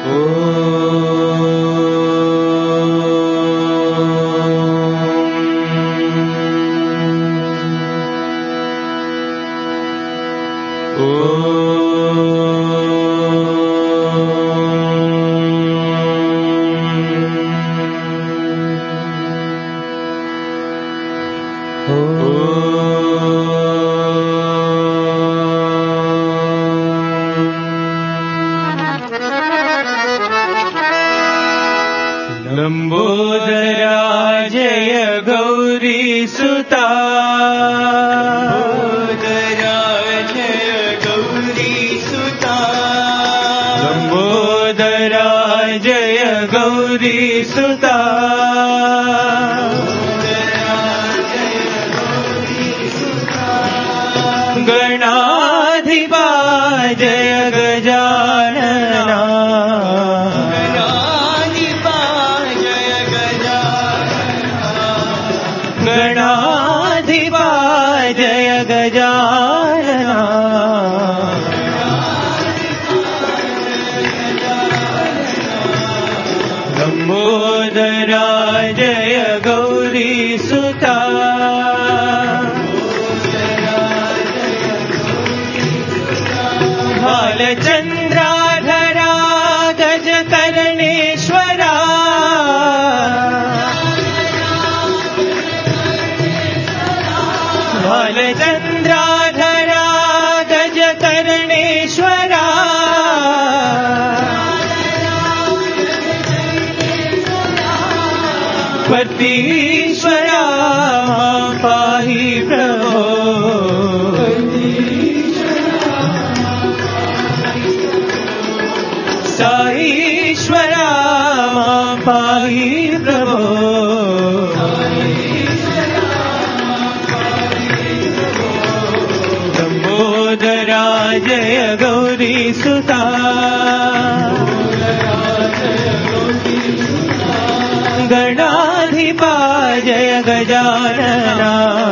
ईश्वरा पाहि प्रभो साईश्वरा पाहि प्रभो लंबोदरा जय गौरी सुता गणाधिपा जय गजानना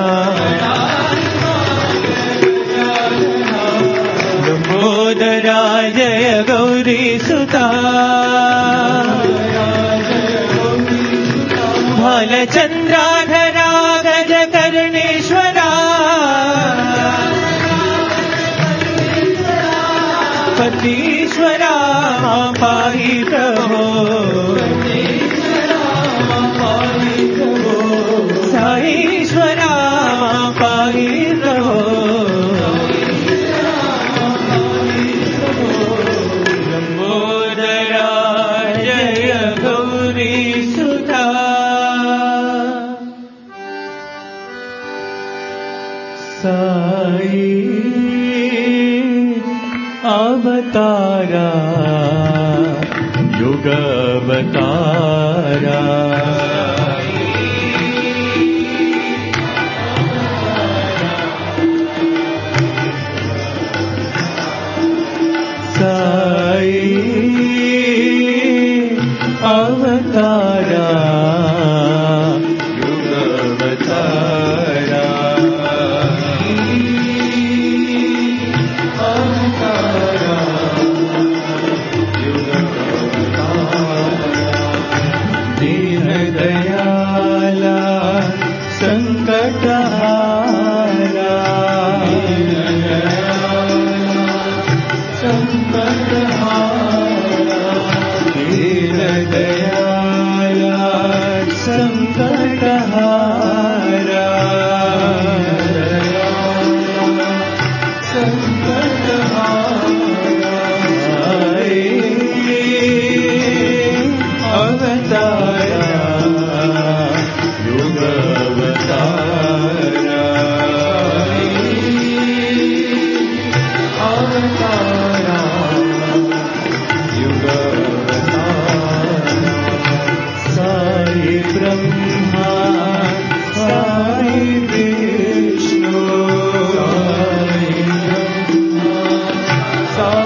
लंबोदरा जय गौरी सुता भालचंद्राधरा गज कर्णेश्वरा पतीश्वरा पाहि प्रभो साईश्वरा पाहि प्रभो लंबोदरा जय गौरी सुता साई अवतारा युग अवतारा अवतारा युग अवतारा अवतारा युग अवतारा दीन दयाला संकटहारा दीन दयाला संकटहारा अवतारा युग अवतारा अवतारा युग साई ब्रह्मा साई विष्णु साई ब्रह्मा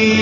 साई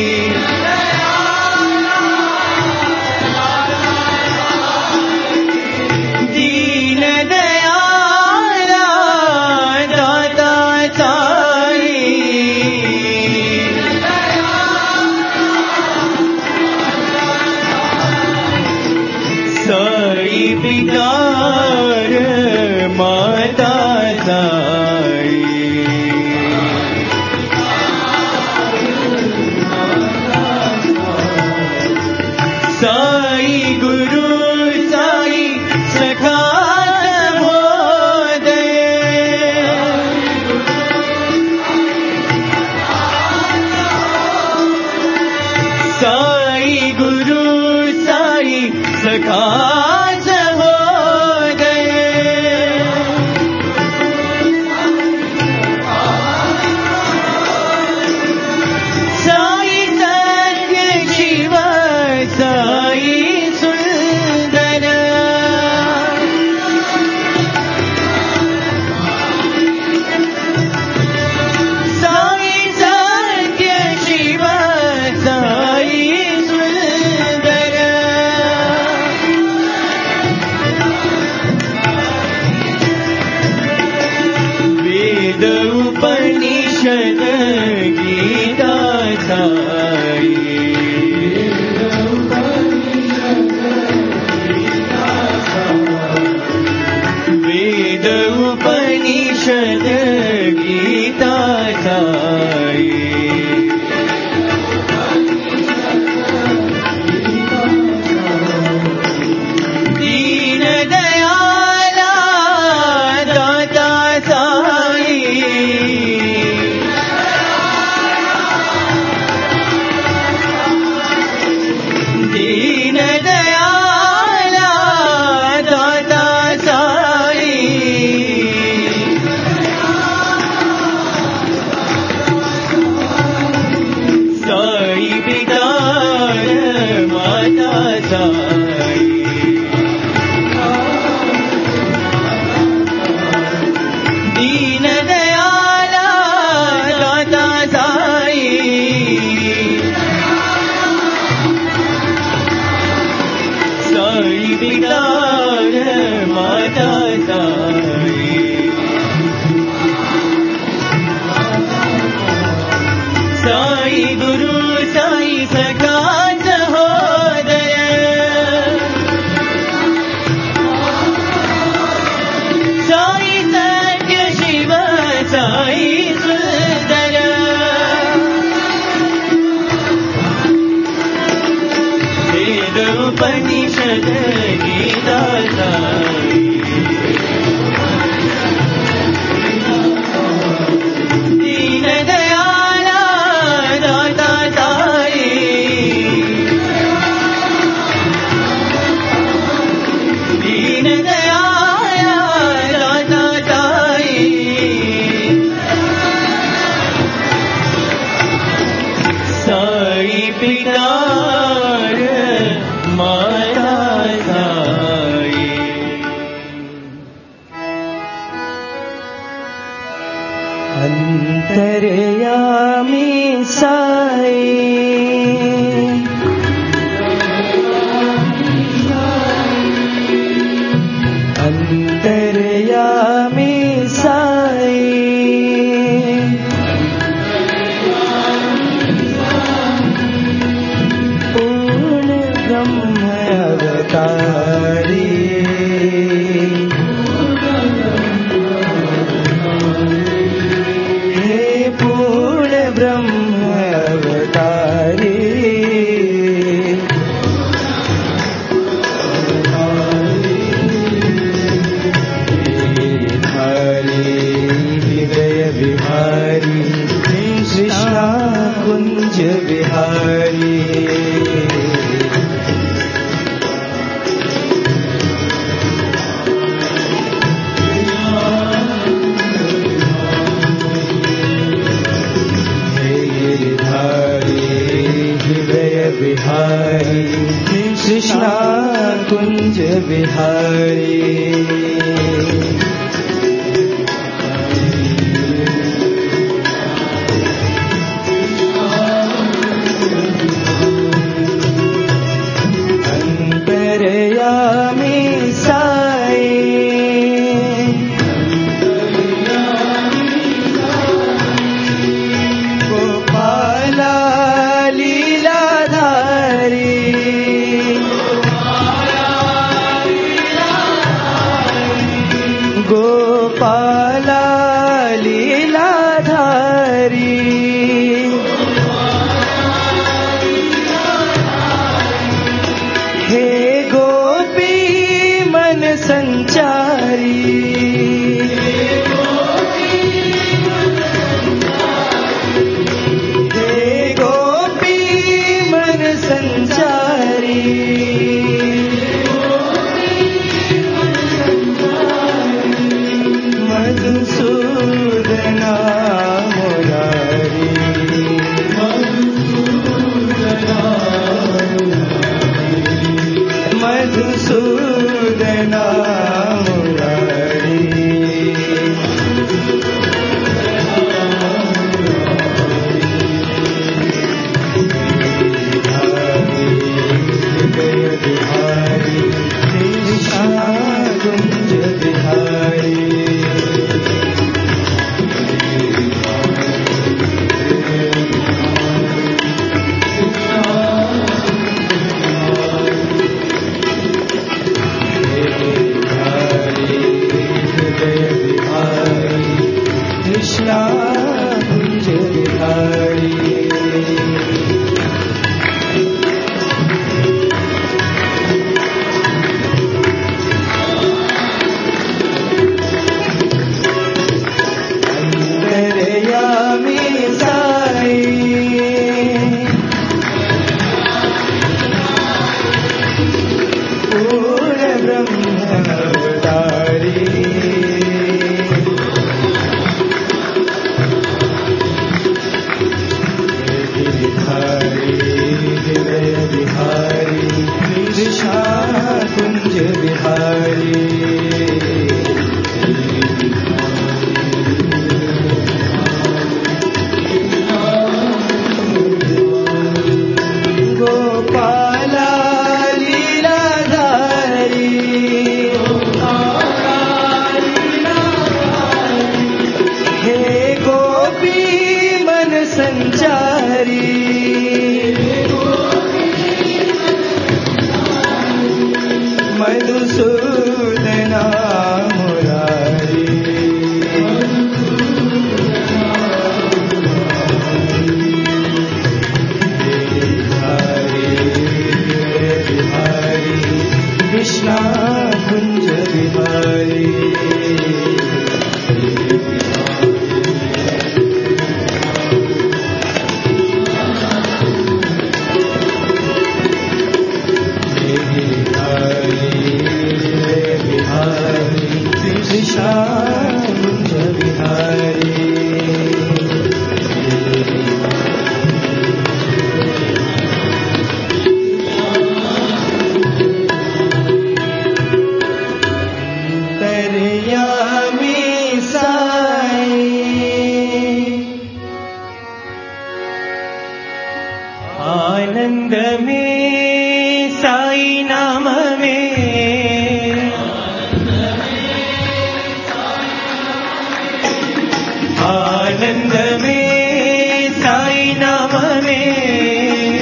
पिता माता साई अंतर्यामी साई अंतर्यामी साई पूर्ण ब्रह्म अवतारी हे पूर्ण ब्रह्म अवतारी बिहारी कृष्णा कुंज बिहारी हृदय बिहारी कृष्णा कुंज बिहारी आनंद में साई नाम में, आनंद में साई नाम में,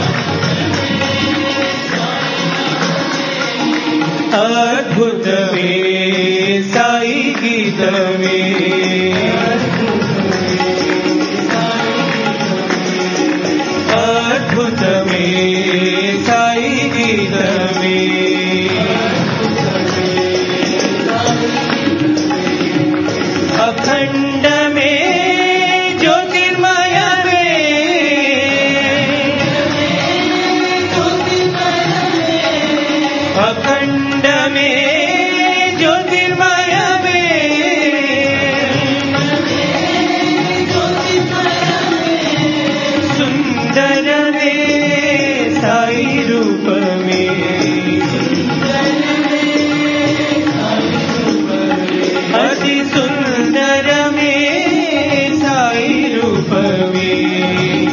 अद्भुत में साई गीत में, अद्भुत में साई गीत में, अखंड में ज्योतिर्मय में, अखंड में ज्योतिर्मय में, सुंदर में साई रूप में, अति सुंदर में साई रूप में,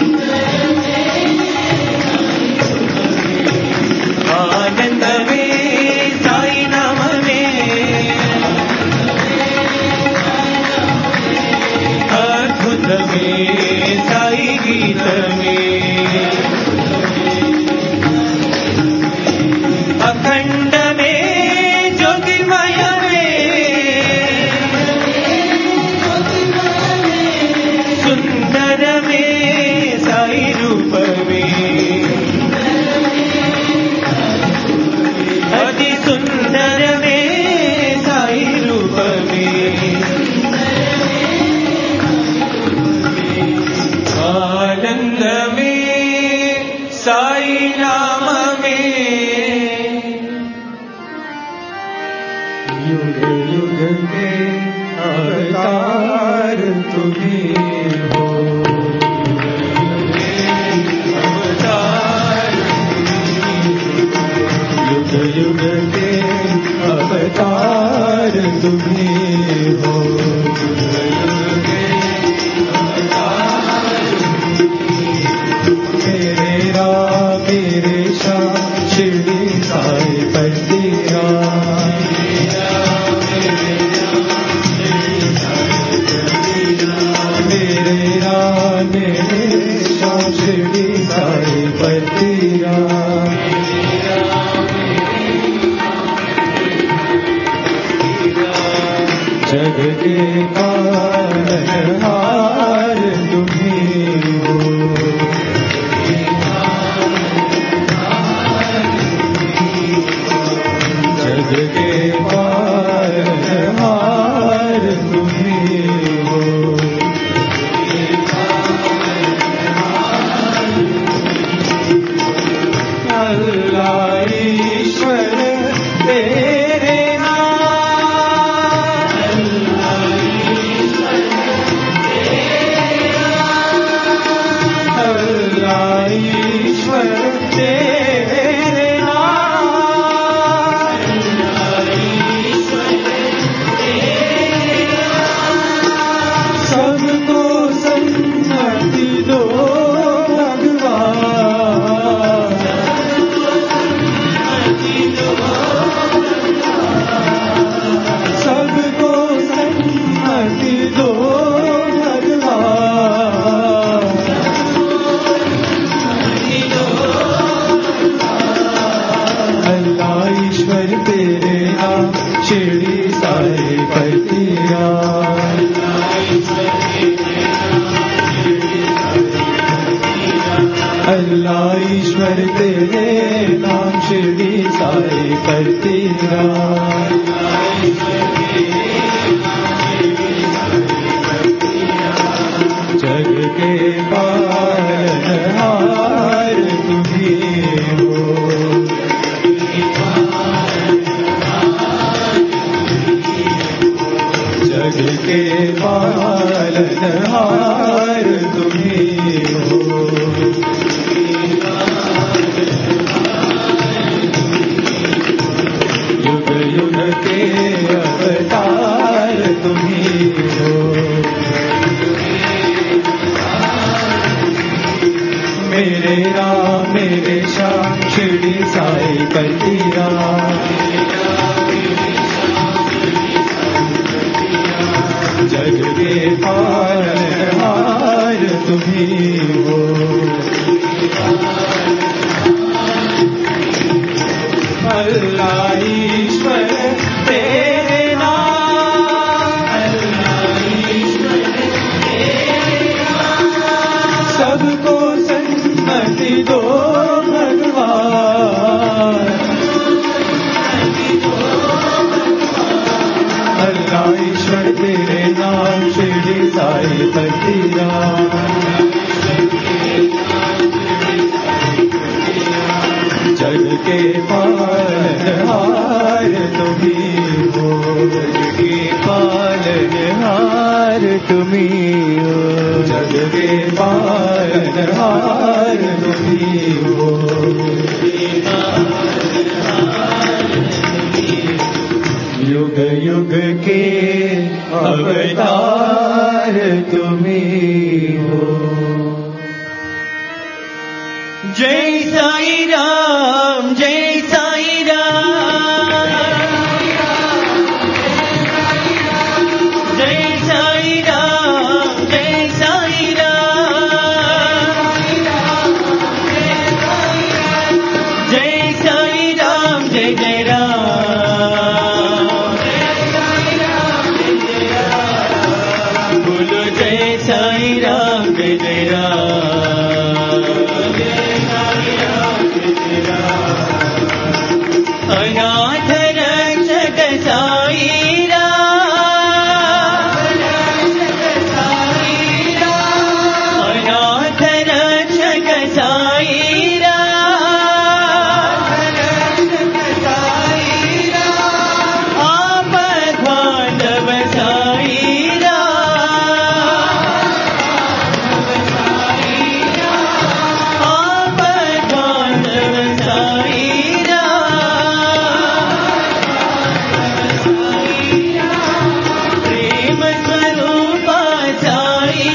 आनंद में साई नाम में, अद्भुत में साई गीत में, अखंड में ज्योतिर्मय में, सुंदर में साई रूप में, अति सुंदर में साई रूप में, आनंद में साई नाम में, युग युग के अवतार तुम्ही हो, अवतार युग युग के अवतार तुम्ही हो, मेरे राम मेरे शाह शिरडी साई पर तेरा, मेरे राम मेरे शाह शिरडी साई पर तेरा, जग के पालनहार तुम्ही हो, जग के पालनहार तुम्ही हो, अल्लाह ईश्वर तेरे अल्लाह ईश्वर तेरे सबको सन्मति दो भगवान, सबको सन्मति दो भगवान, अल्लाह ईश्वर तेरे नाम शिरडी साई पर तेरा, अल्लाह ईश्वर तेरे नाम शिरडी साई पर तेरा, जग के पालनहार तुम्ही हो, जग के पालनहार तुम्ही हो, युग युग के अवतार तुम्ही हो, मेरे राम मेरे श्याम शिरडी साई पतिया जग के पालनहार तुम्ही हो अल्लाह ईश्वर तेरे नाम अल्लाह ईश्वर तेरे नाम सबको सन्मति दो भगवान अल्लाह ईश्वर तेरे नाम शिरडी साई पतिया जग के पालनहार तुम्ही हो जग के पालनहार तुम्ही हो जग के पालनहार तुम्ही हो युग युग के अवतार तुम्ही हो जय साई राम जय साई राम जय साई राम जय साई राम जय साई राम जय जय राम बोलो जय साई राम जय जय राम अनाथ रक्षक साई राम अनाथ रक्षक साई राम आपद बांधव साई राम आपद बांधव साई प्रेम स्वरूप साई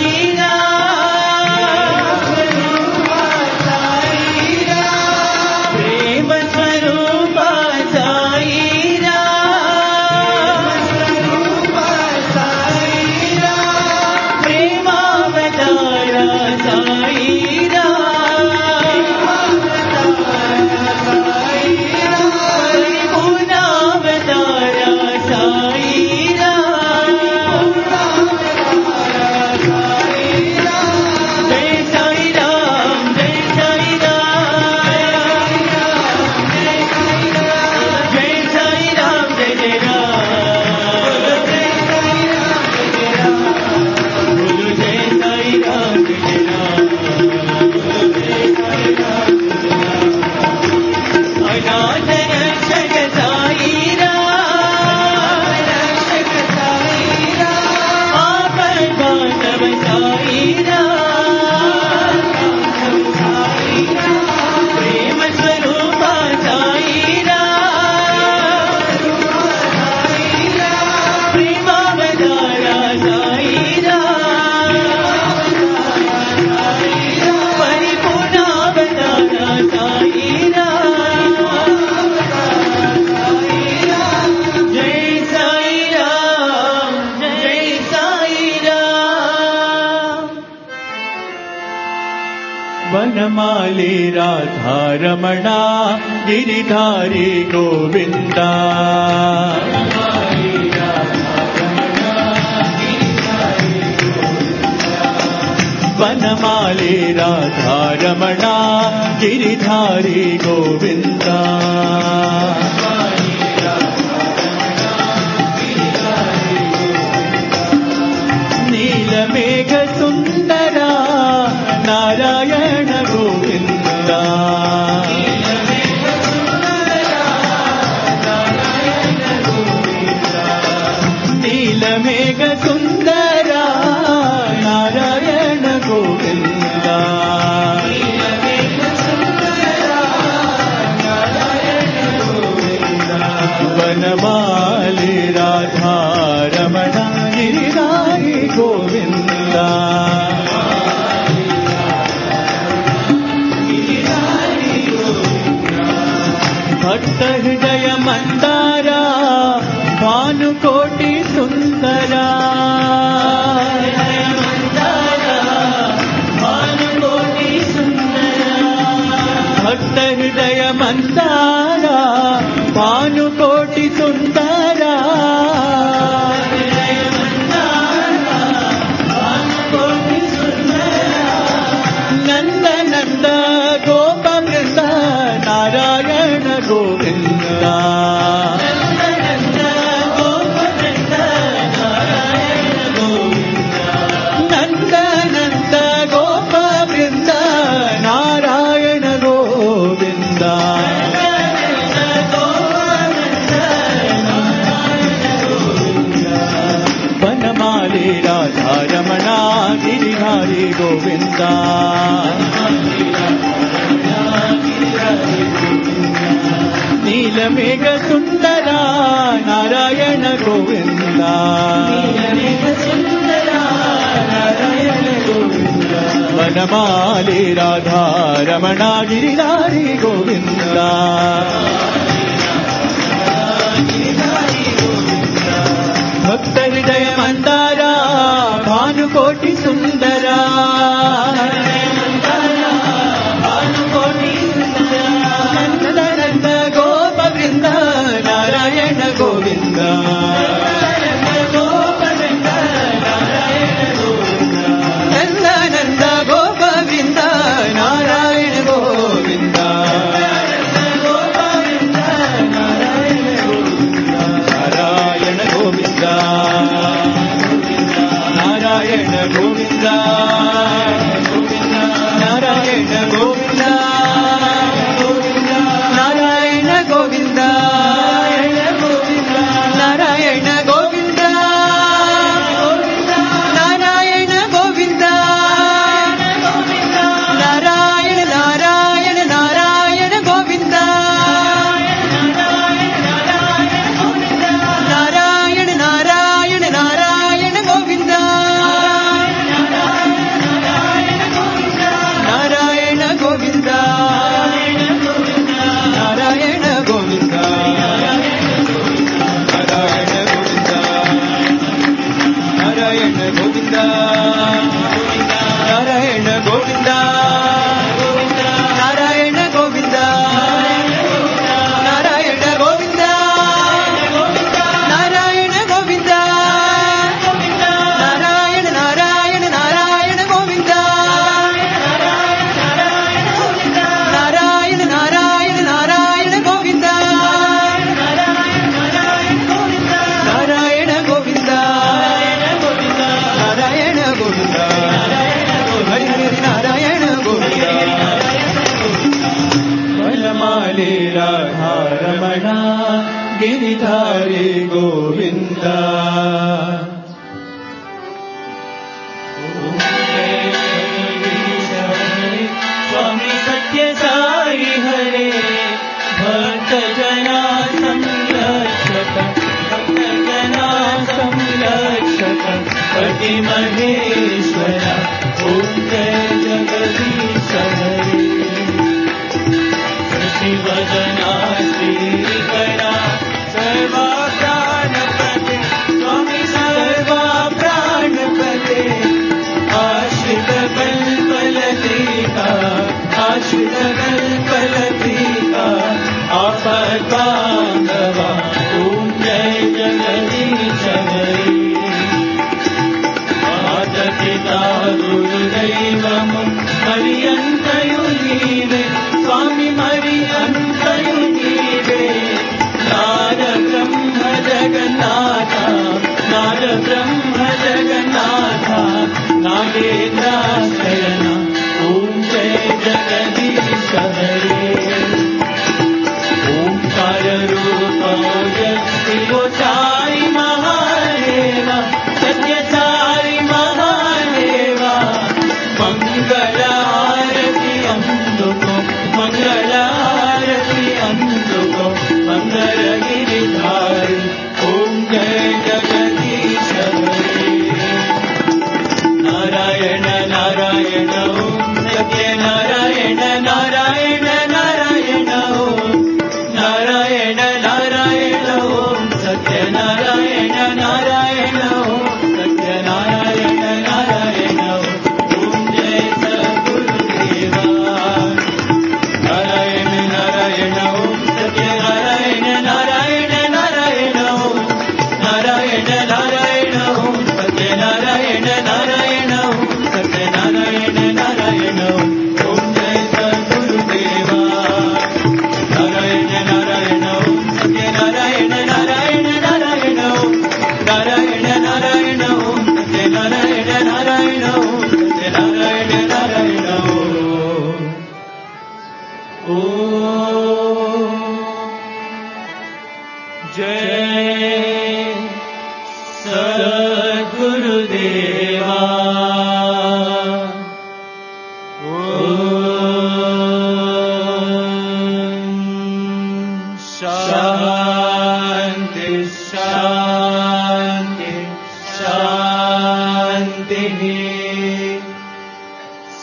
प्रेम स्वरूप साई प्रेमावतार साई परिपूर्णावतार साई जय साई राम जय साई राम जय साई राम जय जय राम बोलो जय साई राम जय जय राम अनाथ रक्षक साई राम आपद बांधव साई प्रेम स्वरूप साई प्रेमावतार साई परिपूर्णावतार साई जय साई राम जय साई राम वनमाली राधा रमणा गिरिधारी गोविंदा वनमाली राधा रमणा गिरिधारी गोविंदा नीलमेघ सुंदरा नारायण गोविंदा नीलमेघ सुंदरा नारायण गोविंदा హృదయ మందారా భానుకోటి సుందరా నంద నంద గోప వృంద నారాయణ గోవింద నంద నంద గోప వృంద నారాయణ గోవింద వనమాలి రాధారమణ గిరిహారి గోవింద నీలమేఘ సుందర నారాయణ గోవింద వనమాలి రాధారమణ గిరిహారి గోవింద భక్త హృదయ మందారా భానుకోటి సుందరా నంద నంద గోప వృంద నారాయణ గోవింద నంద నంద గోప వృంద నారాయణ గోవింద నారాయణ గోవింద నారాయణ గోవింద నారాయణ గోవింద నారాయణ గోవింద నారాయణ గోవింద నారాయణ గోవింద నారాయణ నారాయణ నారాయణ గోవింద నారాయణ నారాయణ నారాయణ గోవింద నారాయణ గోవింద నారాయణ గోవింద నారాయణ గోవింద నారాయణ గోవింద నారాయణ గోవింద నారాయణ గోవింద నారాయణ గోవింద నారాయణ నారాయణ నారాయణ గోవింద నారాయణ నారాయణ నారాయణ గోవింద నారాయణ గోవింద నారాయణ గోవింద హరి హరి నారాయణ గోవింద వనమాలి రాధారమణ గిరిధారి గోవింద स्वामी सत्य साई हरे भक्त जना संरक्षक भक्त जना संरक्षक पति महेश्वर ओम जय जगदीश हरे शिवजना श्रीकरा सर्वा प्राणपते स्वामी सर्वा प्राणपते आश्रित कल्पलतिका आश्रित कल्पलतिका आपद्बान्धवा ओम जय जगदीश हरे माता गुरुदैवము మరియంతయు నీవే స్వామి మరియంతయు నీవే నాద బ్రహ్మ జగన్నాథ నాద బ్రహ్మ జగన్నాథ నాగేంద్రాశయన ఓం జయ జగదీశ హరే ఓంకార రూప శివచారి మహాదేవ సత్యచారి మహాదేవ మంగళ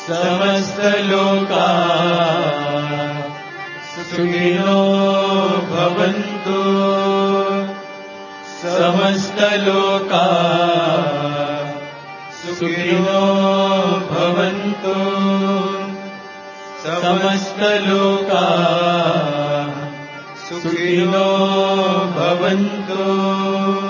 समस्तलोका सुखिनो भवन्तु समस्तलोका सुखिनो भवन्तु समस्तलोका सुखिनो भवन्तु